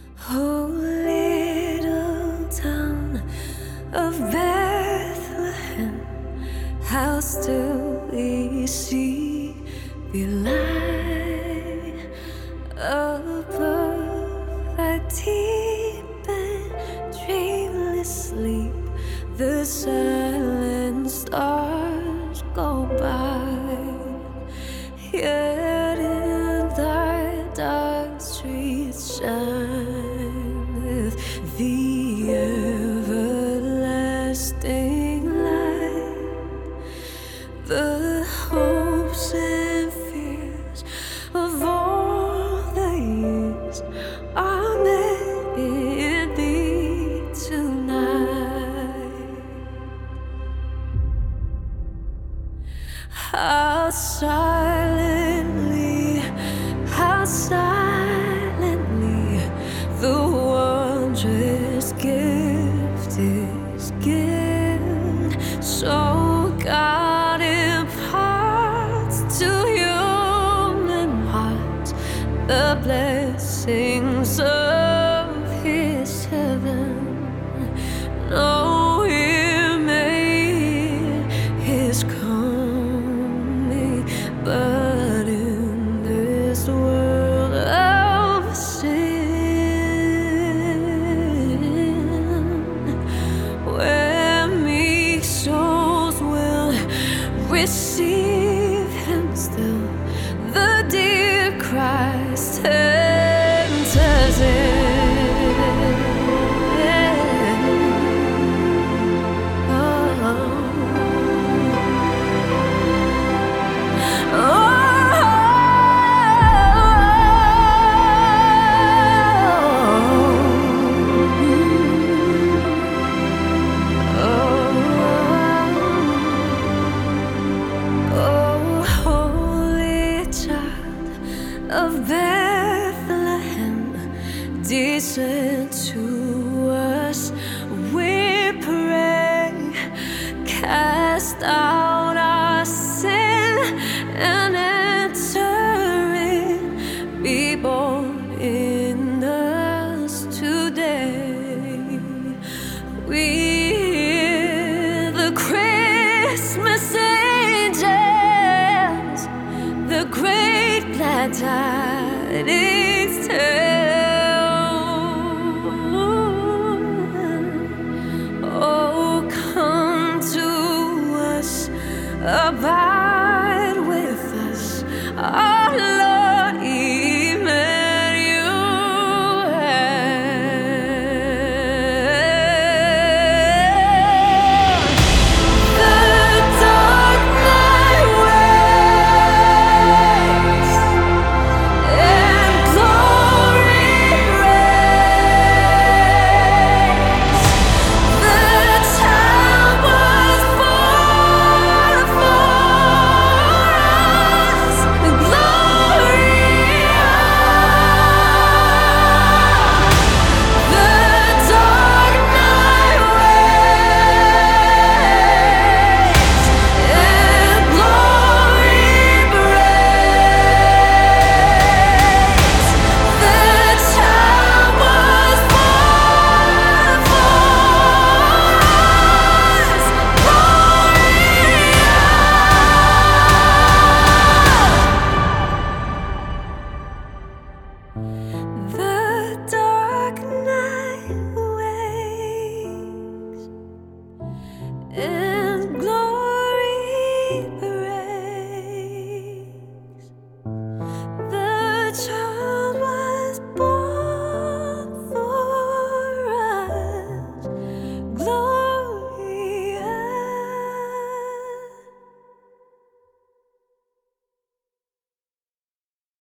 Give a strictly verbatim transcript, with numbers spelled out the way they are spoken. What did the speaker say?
Oh, little town of Bethlehem, how still we see thee lie above thy deep and dreamless sleep. The silent stars go by, yet in thy dark streets shineth the everlasting light. The hopes and fears of all the years are met in thee tonight. How silently, how silently the wondrous gift is given. So God imparts to human hearts the blessings of His heaven. No ear made His coming, but in this world of sin, where meek souls will receive Him still, the dear Christ enters in. Of Bethlehem, descend to us, we pray. Cast out our sin and enter in. Be born in us today. We hear the Christmas angels, the great glad tidings tell. Oh, come to us about